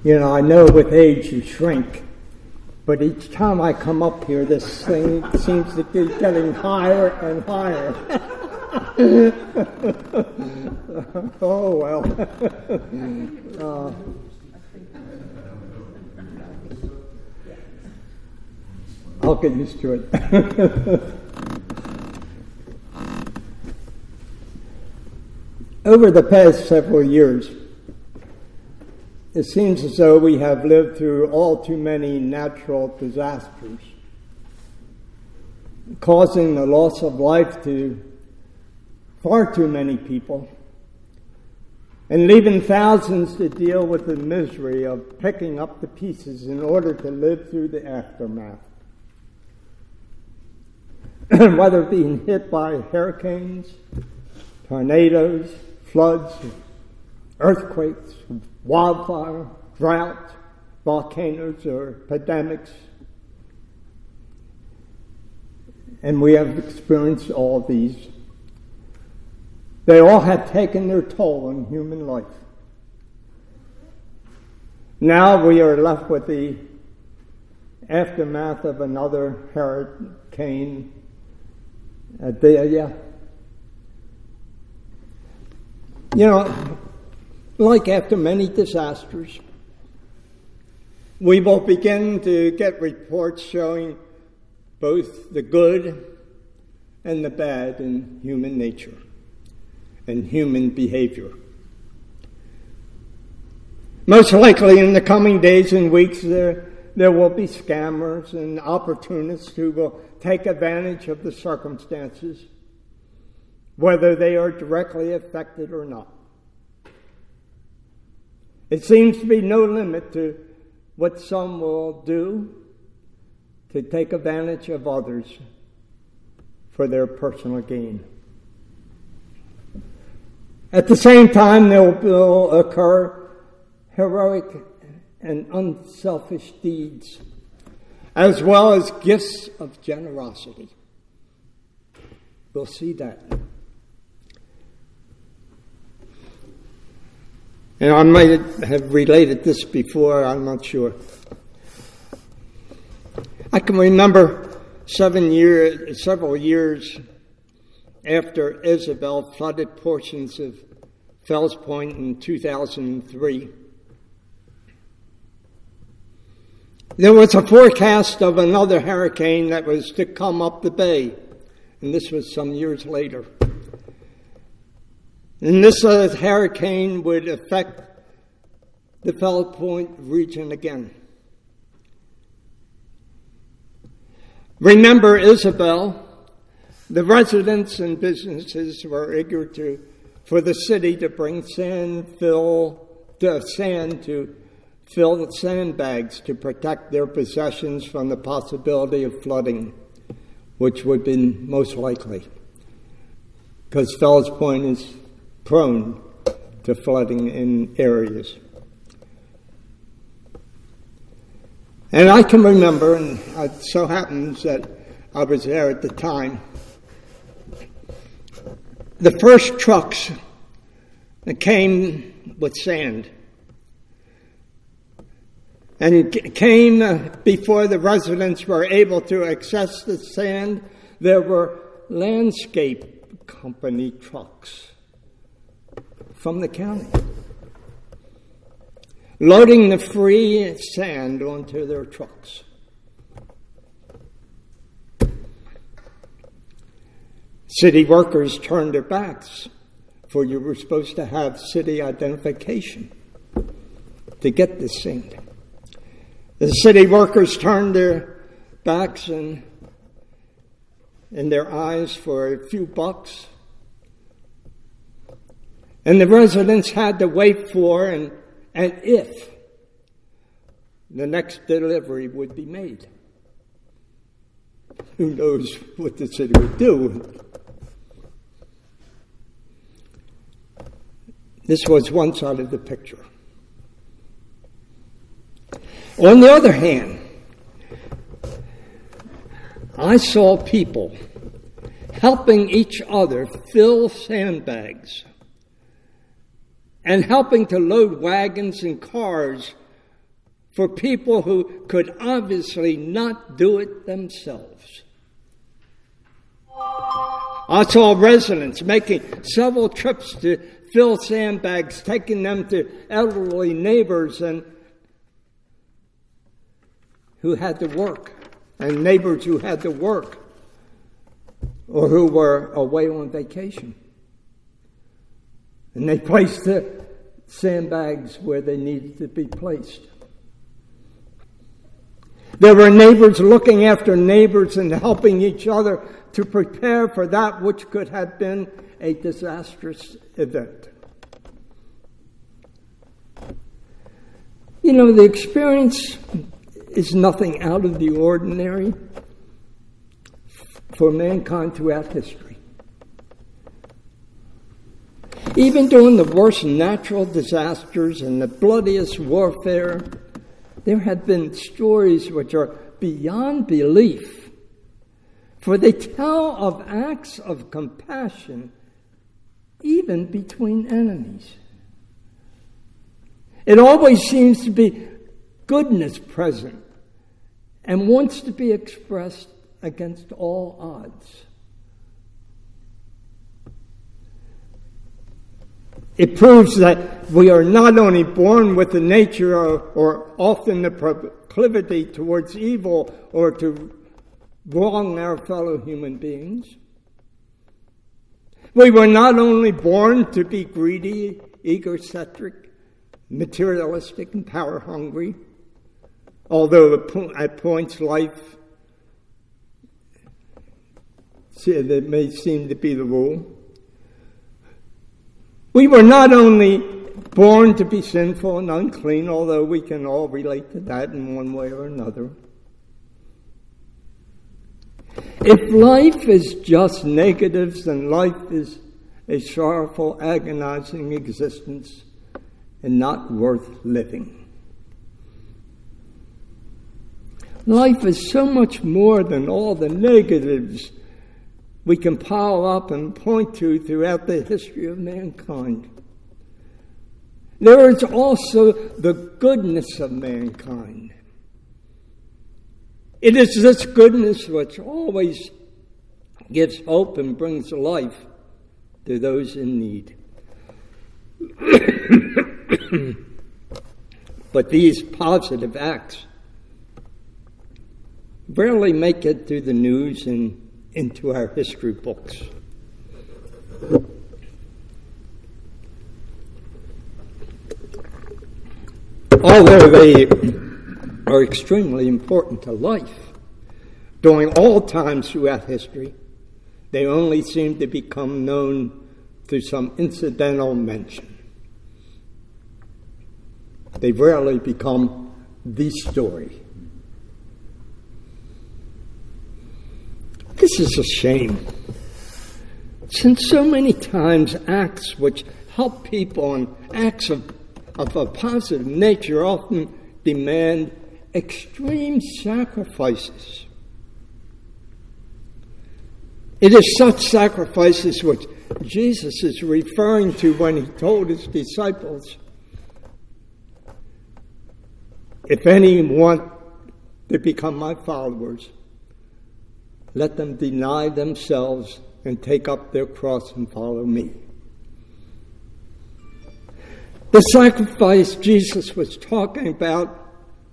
I know with age you shrink, but each time I come up here, this thing seems to be getting higher and higher. Oh, well. I'll get used to it. Over the past several years, it seems as though we have lived through all too many natural disasters, causing the loss of life to far too many people, and leaving thousands to deal with the misery of picking up the pieces in order to live through the aftermath. Whether being hit by hurricanes, tornadoes, floods, earthquakes, wildfire, drought, volcanoes, or epidemics. And we have experienced all these. They all have taken their toll on human life. Now we are left with the aftermath of another hurricane, Adelia. Like after many disasters, we will begin to get reports showing both the good and the bad in human nature and human behavior. Most likely in the coming days and weeks, there will be scammers and opportunists who will take advantage of the circumstances, whether they are directly affected or not. It seems to be no limit to what some will do to take advantage of others for their personal gain. At the same time, there will occur heroic and unselfish deeds, as well as gifts of generosity. We'll see that. And I might have related this before, I'm not sure. I can remember several years after Isabel flooded portions of Fells Point in 2003. There was a forecast of another hurricane that was to come up the bay, and this was some years later. And this hurricane would affect the Fells Point region again. Remember Isabel, the residents and businesses were eager for the city to bring sand to fill the sandbags to protect their possessions from the possibility of flooding, which would be most likely, because Fells Point is prone to flooding in areas. And I can remember, and it so happens that I was there at the time, the first trucks that came with sand and came before the residents were able to access the sand. There were landscape company trucks from the county, loading the free sand onto their trucks. City workers turned their backs, for you were supposed to have city identification to get this sand. The city workers turned their backs and their eyes for a few bucks. And the residents had to wait for and if the next delivery would be made. Who knows what the city would do? This was one side of the picture. On the other hand, I saw people helping each other fill sandbags and helping to load wagons and cars for people who could obviously not do it themselves. I saw residents making several trips to fill sandbags, taking them to elderly neighbors and who had to work, and neighbors who had to work or who were away on vacation. And they placed the sandbags where they needed to be placed. There were neighbors looking after neighbors and helping each other to prepare for that which could have been a disastrous event. You know, the experience is nothing out of the ordinary for mankind throughout history. Even during the worst natural disasters and the bloodiest warfare, there have been stories which are beyond belief, for they tell of acts of compassion even between enemies. It always seems to be goodness present and wants to be expressed against all odds. It proves that we are not only born with the nature or often the proclivity towards evil or to wrong our fellow human beings. We were not only born to be greedy, egocentric, materialistic, and power hungry, although at points life that may seem to be the rule. We were not only born to be sinful and unclean, although we can all relate to that in one way or another. If life is just negatives, then life is a sorrowful, agonizing existence and not worth living. Life is so much more than all the negatives we can pile up and point to throughout the history of mankind. There is also the goodness of mankind. It is this goodness which always gives hope and brings life to those in need. But these positive acts rarely make it through the news and into our history books. Although they are extremely important to life, during all times throughout history, they only seem to become known through some incidental mention. They rarely become the story. This is a shame, since so many times acts which help people and acts of a positive nature often demand extreme sacrifices. It is such sacrifices which Jesus is referring to when he told his disciples, if any want to become my followers, let them deny themselves and take up their cross and follow me. The sacrifice Jesus was talking about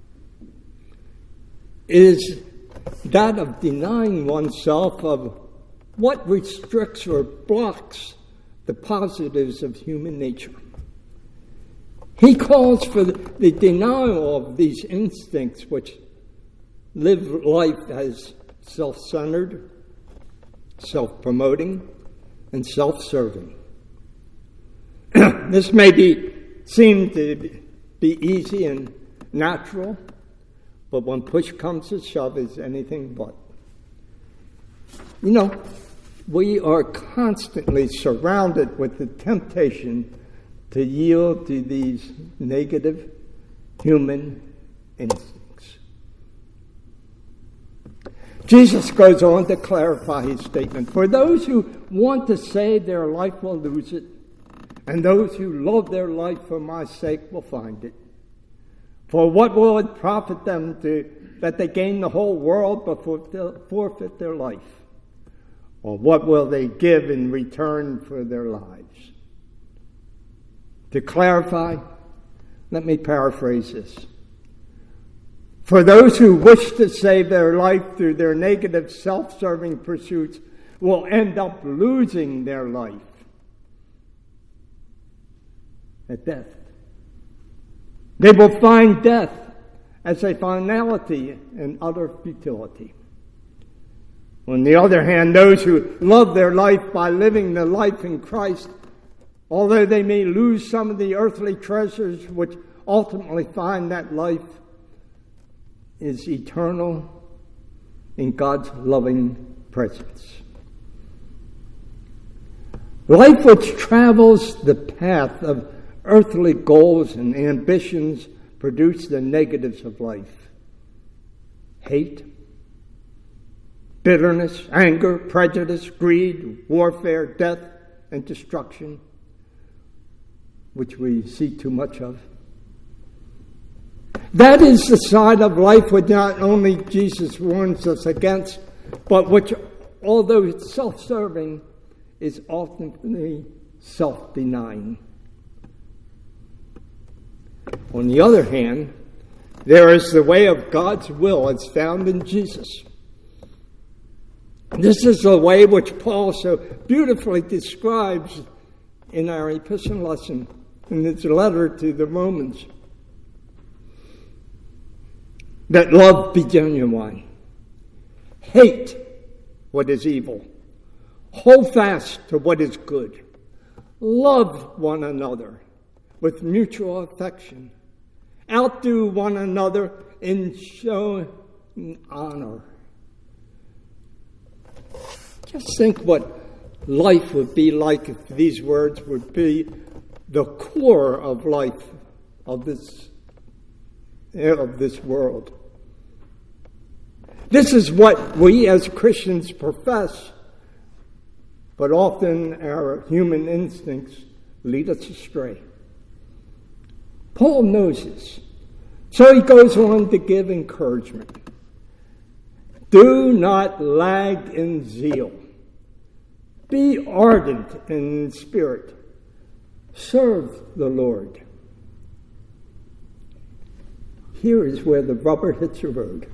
is that of denying oneself of what restricts or blocks the positives of human nature. He calls for the denial of these instincts which live life as self-centered, self-promoting, and self-serving. This may seem to be easy and natural, but when push comes to shove, it's anything but. You know, we are constantly surrounded with the temptation to yield to these negative human instincts. Jesus goes on to clarify his statement. For those who want to save their life will lose it, and those who love their life for my sake will find it. For what will it profit them that they gain the whole world but forfeit their life? Or what will they give in return for their lives? To clarify, let me paraphrase this. For those who wish to save their life through their negative self-serving pursuits will end up losing their life at death. They will find death as a finality and utter futility. On the other hand, those who love their life by living the life in Christ, although they may lose some of the earthly treasures which ultimately find that life is eternal in God's loving presence. Life which travels the path of earthly goals and ambitions produce the negatives of life. Hate, bitterness, anger, prejudice, greed, warfare, death, and destruction, which we see too much of. That is the side of life which not only Jesus warns us against, but which, although it's self-serving, is ultimately self-denying. On the other hand, there is the way of God's will as found in Jesus. This is the way which Paul so beautifully describes in our epistle lesson, in his letter to the Romans. That love be genuine. Hate what is evil. Hold fast to what is good. Love one another with mutual affection. Outdo one another in showing honor. Just think what life would be like if these words would be the core of life of this world. This is what we as Christians profess, but often our human instincts lead us astray. Paul knows this, so he goes on to give encouragement. Do not lag in zeal. Be ardent in spirit. Serve the Lord. Here is where the rubber hits the road.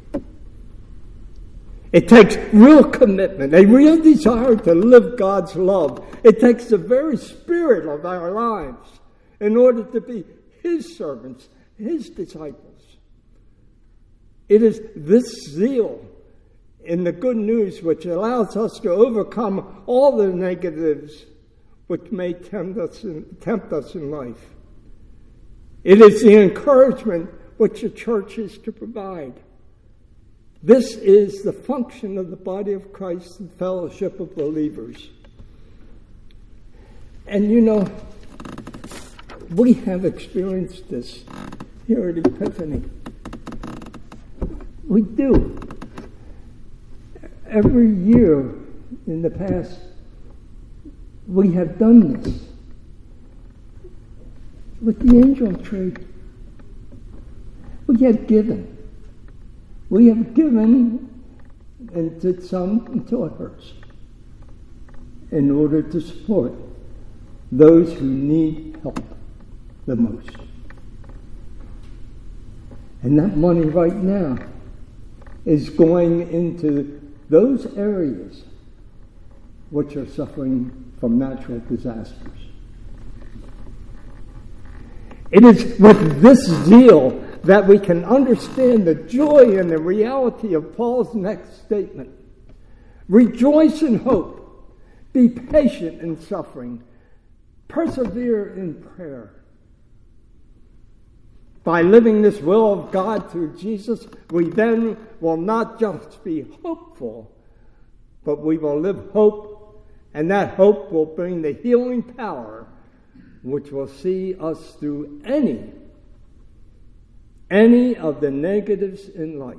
It takes real commitment, a real desire to live God's love. It takes the very spirit of our lives in order to be His servants, His disciples. It is this zeal in the good news which allows us to overcome all the negatives which may tempt us in life. It is the encouragement which the church is to provide. This is the function of the body of Christ and fellowship of believers. And you know, we have experienced this here at Epiphany. We do. Every year in the past, we have done this. With the angel tree, we have given. We have given, and to some until it hurts, in order to support those who need help the most. And that money right now is going into those areas which are suffering from natural disasters. It is with this zeal that we can understand the joy and the reality of Paul's next statement. Rejoice in hope. Be patient in suffering. Persevere in prayer. By living this will of God through Jesus, we then will not just be hopeful, but we will live hope, and that hope will bring the healing power which will see us through any of the negatives in life.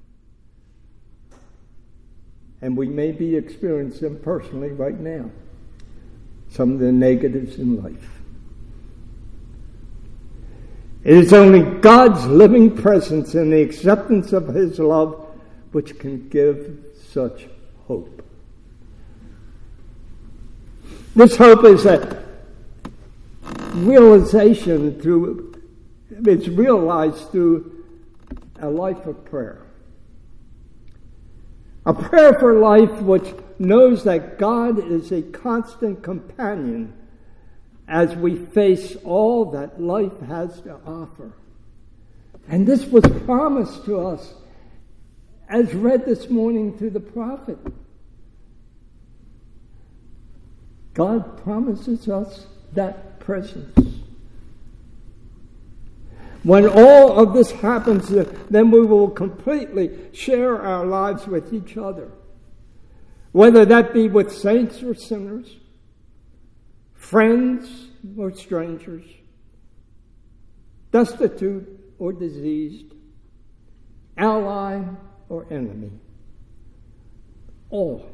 And we may be experiencing them personally right now, some of the negatives in life. It is only God's living presence and the acceptance of his love which can give such hope. This hope is a realization it's realized through a life of prayer. A prayer for life which knows that God is a constant companion as we face all that life has to offer. And this was promised to us as read this morning through the prophet. God promises us that presence. When all of this happens, then we will completely share our lives with each other, whether that be with saints or sinners, friends or strangers, destitute or diseased, ally or enemy. All.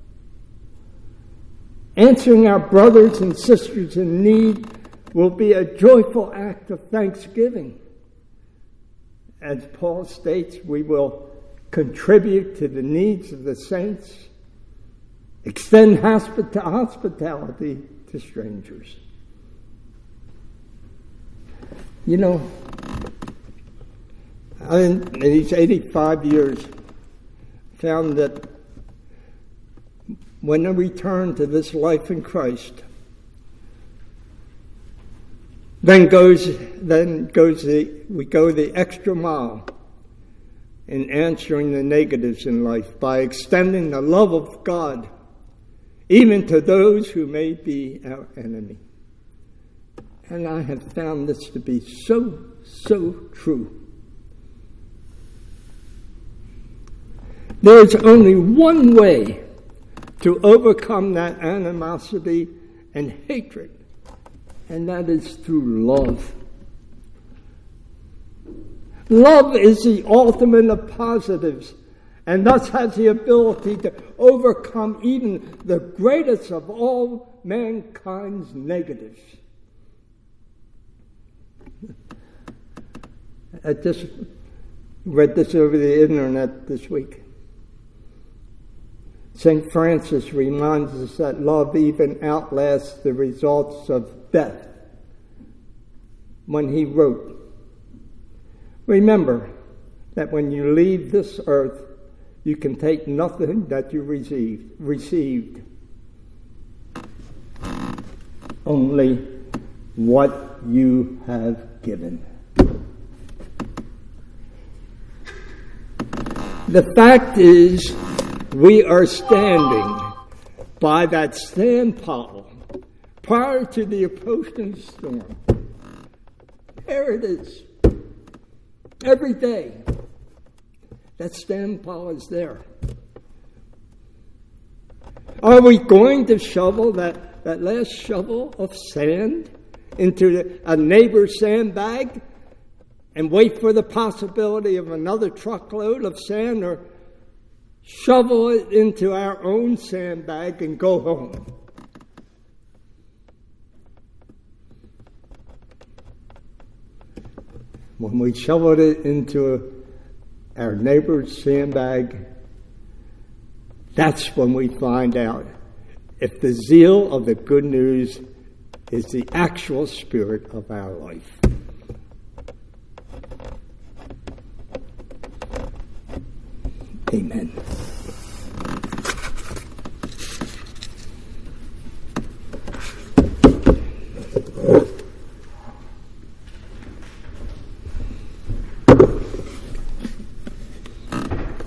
Answering our brothers and sisters in need will be a joyful act of thanksgiving. As Paul states, we will contribute to the needs of the saints, extend hospitality to strangers. You know, in these 85 years, found that when I return to this life in Christ, we go the extra mile in answering the negatives in life by extending the love of God even to those who may be our enemy. And I have found this to be so true. There's only one way to overcome that animosity and hatred, and that is through love. Love is the ultimate of positives, and thus has the ability to overcome even the greatest of all mankind's negatives. I just read this over the internet this week. St. Francis reminds us that love even outlasts the results of death when he wrote, "Remember that when you leave this earth, you can take nothing that you received, only what you have given." The fact is, we are standing by that standpile prior to the approaching storm. There it is. Every day, that standpile is there. Are we going to shovel that last shovel of sand into a neighbor's sandbag and wait for the possibility of another truckload of sand, or shovel it into our own sandbag and go home? When we shoveled it into our neighbor's sandbag, that's when we find out if the zeal of the good news is the actual spirit of our life. Amen.